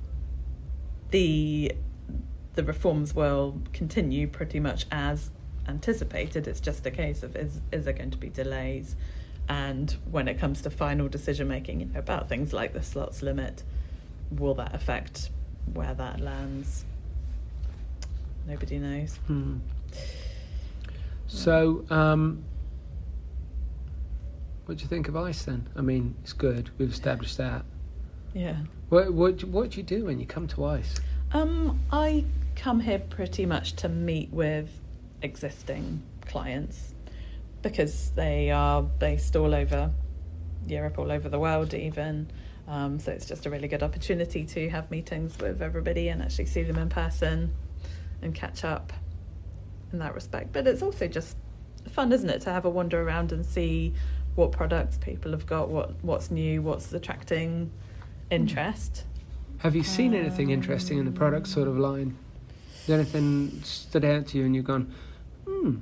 the the reforms will continue pretty much as anticipated. It's just a case of is is there going to be delays, and when it comes to final decision making, you know, about things like the slots limit, will that affect where that lands? Nobody knows. Hmm. So, um, what do you think of ICE then? I mean, it's good. We've established that. Yeah. What what what do you do when you come to ICE? Um, I come here pretty much to meet with existing clients because they are based all over Europe, all over the world even. Um, so it's just a really good opportunity to have meetings with everybody and actually see them in person and catch up in that respect. But it's also just fun, isn't it, to have a wander around and see what products people have got, what what's new, what's attracting interest. Have you seen anything interesting in the product sort of line? Has anything stood out to you and you've gone, hmm,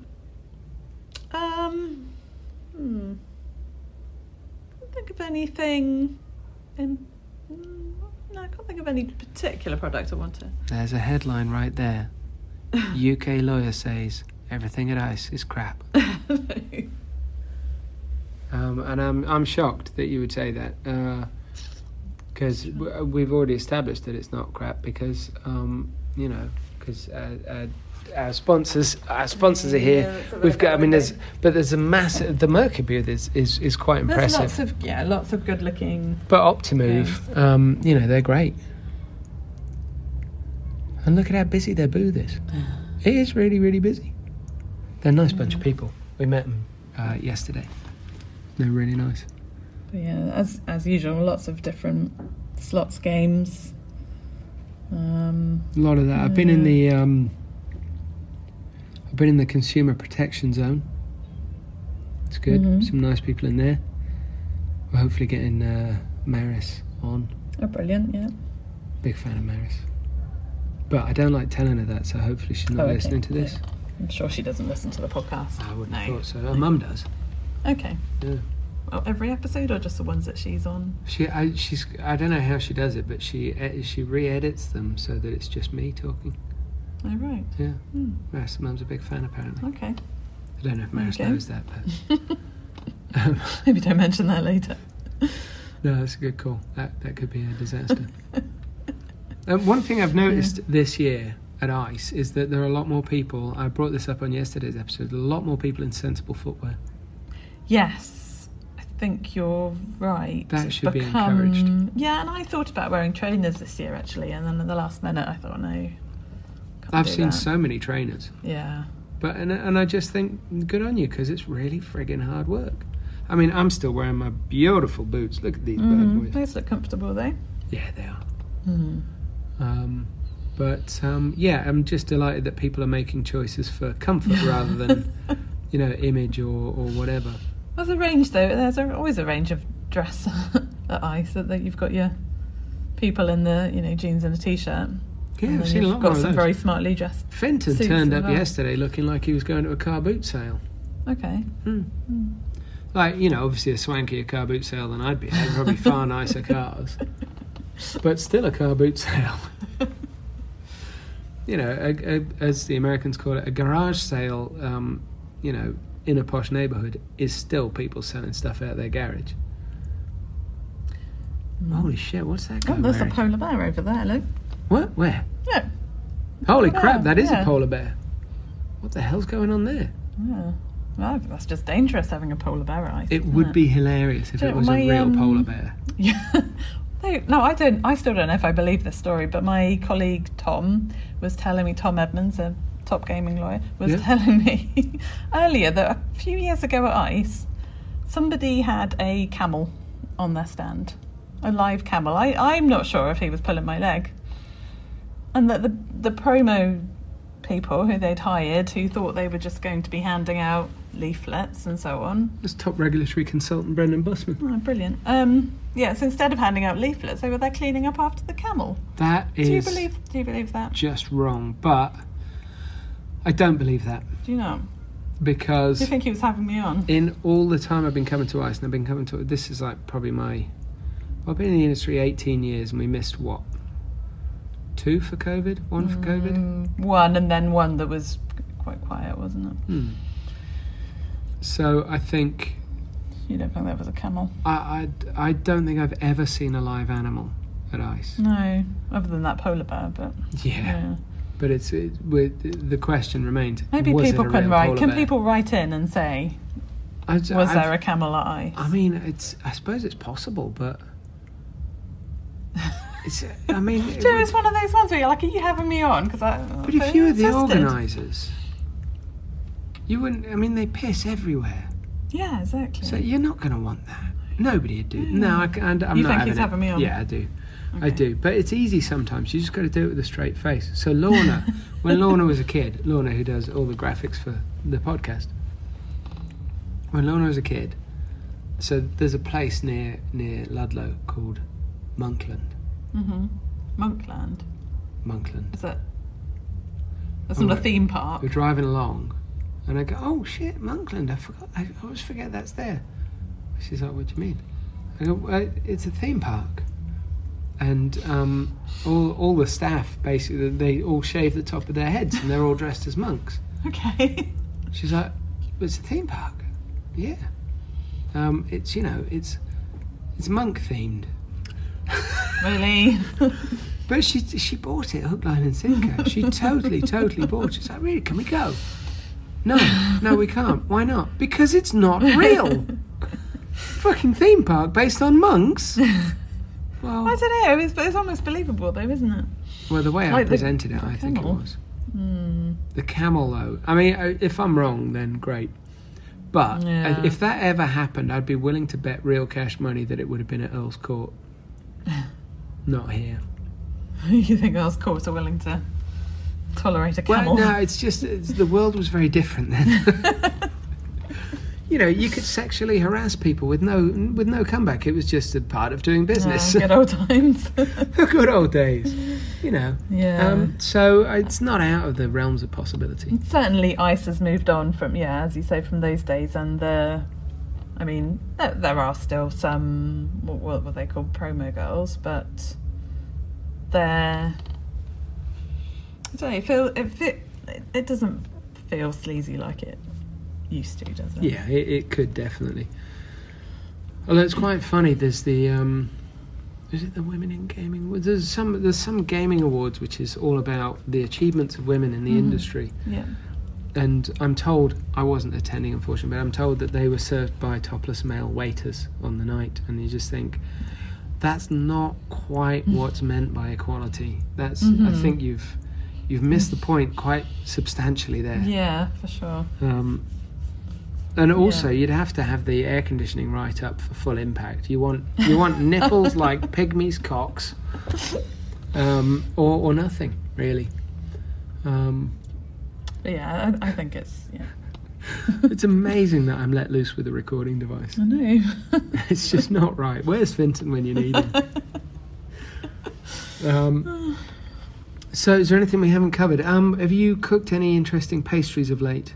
Um, hmm. I can't think of anything. In, mm, no, I can't think of any particular product I want to. there's a headline right there. U K lawyer says everything at ICE is crap. Um, and I'm I'm shocked that you would say that, because uh, w- we've already established that it's not crap. Because um, you know, because uh, uh, our sponsors our sponsors are here. Yeah, We've got. I mean, there's but there's a massive. The Merkur booth is, is, is quite There's impressive. lots of yeah, lots of good looking. But Optimove, um, you know, they're great. And look at how busy their booth is. It is really, really busy. They're a nice bunch of people. We met them uh, yesterday. They're really nice. But yeah, as as usual, lots of different slots games. Um, A lot of that. I've been in Yeah. the um, I've been in the consumer protection zone. It's good. Mhm. Some nice people in there. We're hopefully getting uh, Maris on. oh, brilliant! Yeah. Big fan of Maris. But I don't like telling her that, so hopefully she's not Oh, okay. listening to this. I'm sure she doesn't listen to the podcast. I wouldn't no. have thought so. Her mum does. Okay. Yeah. Well, every episode or just the ones that she's on? She, I, she's. I don't know how she does it, but she ed- she re-edits them so that it's just me talking. Oh, right. Yeah. Hmm. Maris' mum's a big fan, apparently. Okay. I don't know if Maris Okay. knows that, but um, Maybe don't mention that later. no, that's a good call. That that could be a disaster. um, one thing I've noticed this year at ICE is that there are a lot more people. I brought this up on yesterday's episode. A lot more people in sensible footwear. Yes, I think you're right. That It's should be become- encouraged. Yeah, and I thought about wearing trainers this year actually, and then at the last minute I thought, no. can't I've do seen that. so many trainers. Yeah. But and and I just think good on you because it's really friggin' hard work. I mean, I'm still wearing my beautiful boots. Look at these Mm, bad boys. those look comfortable though. Yeah, they are. Mm. Um, but um, yeah, I'm just delighted that people are making choices for comfort rather than, you know, image or, or whatever. There's a range though. There's a, always a range of dress at ICE that, that you've got your people in the you know jeans and a t-shirt. Yeah, and I've then seen a you've lot got more of some those. very smartly dressed. Fenton suits turned as up well. yesterday looking like he was going to a car boot sale. Okay. Hmm. Mm. Like, you know, obviously a swankier car boot sale than I'd be at. Probably far nicer cars. But still a car boot sale. You know, a, a, as the Americans call it, a garage sale, um, you know, in a posh neighbourhood is still people selling stuff out their garage. Mm. Holy shit, what's that guy Oh, there's wearing? a polar bear over there. Look. What? Where? Yeah. Holy Yeah, crap, that is yeah. a polar bear. What the hell's going on there? Yeah. Well, that's just dangerous having a polar bear at ICE. It isn't would be hilarious if Do it you know, was a my, real um, polar bear. Yeah. No, no, I don't. I still don't know if I believe this story. But my colleague Tom was telling me, Tom Edmonds, a top gaming lawyer, was Yeah. telling me earlier that a few years ago at ICE, somebody had a camel on their stand, a live camel. I, I'm not sure if he was pulling my leg, and that the the promo people who they'd hired, who thought they were just going to be handing out leaflets and so on. That's top regulatory consultant Brendan Bussman. Oh, brilliant. Um, yeah, so instead of handing out leaflets, they were there cleaning up after the camel. That is Do you believe? Do you believe that? just wrong, but I don't believe that Do you know? because Do you think he was having me on? in all the time I've been coming to ICE, and I've been coming to this is like probably my well, I've been in the industry eighteen years, and we missed what two for COVID, one for COVID. Mm, one, and then one that was quite quiet, wasn't it? Hmm. So I think You don't think that was a camel? I, I I don't think I've ever seen a live animal at ICE. No, other than that polar bear, but Yeah, yeah. but it's it, with, the question remains. Maybe was it people a can real write. polar Can bear? people write in and say, I, was I've- there a camel at ICE? I mean, it's. I suppose it's possible, but it's. I mean, it Do you know, would- it's one of those ones where you're like, are you having me on? Because I. but if you were the insisted. organisers, you wouldn't. I mean, they piss everywhere, Yeah, exactly. so you're not going to want that. Nobody would do. No, I can't. I'm You not think having he's it. having me on? Yeah, I do. I Okay. do, but it's easy sometimes. You just got to do it with a straight face. So Lorna, when Lorna was a kid, Lorna who does all the graphics for the podcast, when Lorna was a kid, so there's a place near near Ludlow called Monkland. Mm-hmm. Monkland. Monkland. Is that? That's Oh, not a right. theme park. We're driving along, and I go, "Oh shit, Monkland! I forgot. I always forget that's there." She's like, "What do you mean?" I go, well, "It's a theme park." And um, all all the staff basically they all shave the top of their heads and they're all dressed as monks. Okay. She's like, "But it's a theme park." Yeah. Um, it's you know, it's it's monk themed. Really? But she she bought it hook, line and sinker. She totally, totally bought it. She's like, really, can we go? No, no, we can't. Why not? Because it's not real. Fucking theme park based on monks. Well, I don't know. It's, it's almost believable, though, isn't it? well, the way I Like the- presented it, the I think it camel. was. Hmm. The camel, though. I mean, I- if I'm wrong, then great. But Yeah. if that ever happened, I'd be willing to bet real cash money that it would have been at Earl's Court. Not here. You think those courts are willing to tolerate a camel? Well, no, it's just it's, the world was very different then. You know, you could sexually harass people with no with no comeback. It was just a part of doing business. Yeah, good old times. The good old days, you know. Yeah. Um, so it's not out of the realms of possibility. Certainly, ice has moved on from, yeah, as you say, from those days, and the, I mean, there, there are still some what, what were they called, promo girls, but they're, I don't know, it feel if it it doesn't feel sleazy like it used to, does it? Yeah, it, it could definitely. Although it's quite funny. There's the um, is it the Women in Gaming? Well, There's some there's some gaming awards which is all about the achievements of women in the Mhm. industry. Yeah. And I'm told, I wasn't attending unfortunately, but I'm told that they were served by topless male waiters on the night, and you just think that's not quite what's meant by equality. That's I Mhm. think you've you've missed the point quite substantially there. Yeah, for sure. Um, and also, Yeah. you'd have to have the air conditioning right up for full impact. You want you want nipples like pygmies' cocks, um, or or nothing really. Um, Yeah, I, I think it's, yeah. it's amazing that I'm let loose with a recording device. I know. It's just not right. Where's Finton when you need him? Um, so, is there anything we haven't covered? Um, have you cooked any interesting pastries of late?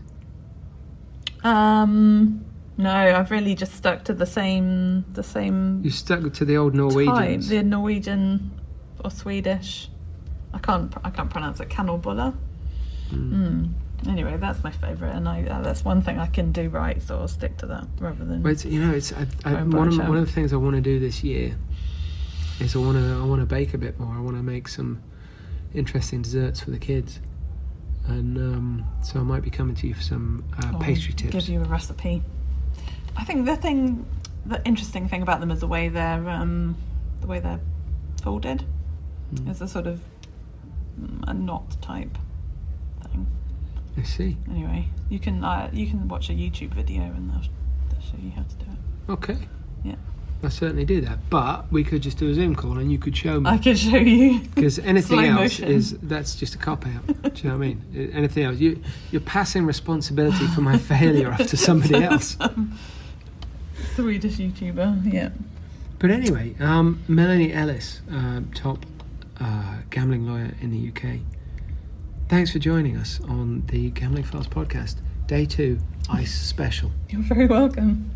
Um, no, I've really just stuck to the same, the same You stuck to the old type, Norwegians. the Norwegian or Swedish. I can't, I can't pronounce it. Kanelbuller. Mm. Anyway, that's my favourite, and I uh, that's one thing I can do right, so I'll stick to that rather than. Well, it's, you know, it's I, I, Go and one, of, branch one out. of the things I want to do this year is I want to I want to bake a bit more. I want to make some interesting desserts for the kids, and um, so I might be coming to you for some uh, I'll pastry tips. Give you a recipe. I think the thing, the interesting thing about them is the way they're um, the way they're folded. Mm. It's a sort of mm, a knot type thing. I see. Anyway, you can uh, you can watch a YouTube video and they'll, they'll show you how to do it. Okay. Yeah. I'll certainly do that. But we could just do a Zoom call and you could show me. I can show you. Because anything Slow else motion. is that's just a cop out. Do you know what I mean? Anything else, you you're passing responsibility for my failure off to somebody else. Some Swedish YouTuber, yeah. But anyway, um, Melanie Ellis, uh, top uh, gambling lawyer in the U K. Thanks for joining us on the Gambling Files podcast, day two, Ice Special. You're very welcome.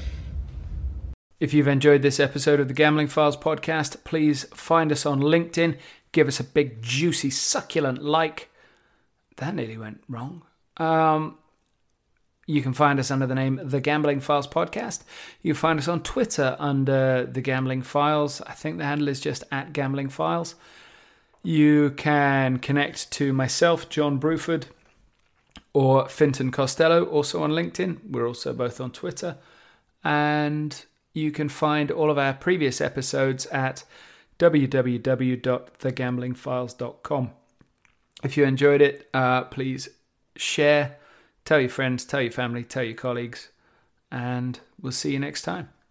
If you've enjoyed this episode of the Gambling Files podcast, please find us on LinkedIn. Give us a big, juicy, succulent like. That nearly went wrong. Um, you can find us under the name The Gambling Files Podcast. You can find us on Twitter under The Gambling Files. I think the handle is just at Gambling Files. You can connect to myself, John Bruford, or Finton Costello, also on LinkedIn. We're also both on Twitter. And you can find all of our previous episodes at w w w dot the gambling files dot com. If you enjoyed it, uh, please share, tell your friends, tell your family, tell your colleagues, and we'll see you next time.